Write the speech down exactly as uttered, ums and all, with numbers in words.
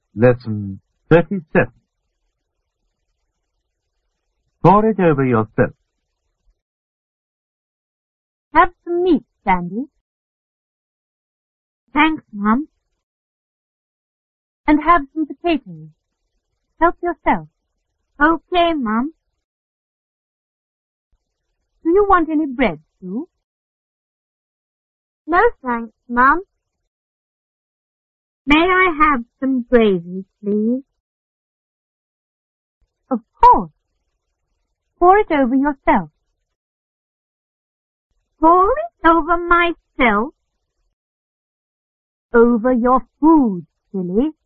Lesson thirty-seven. Pour it over yourself. Have some meat, Sandy. Thanks, Mum. And have some potatoes. Help yourself. Okay, Mum. Do you want any bread, Sue? No, thanks, Mum. May I have some gravy, please? Of course. Pour it over yourself. Pour it over myself? Over your food, silly.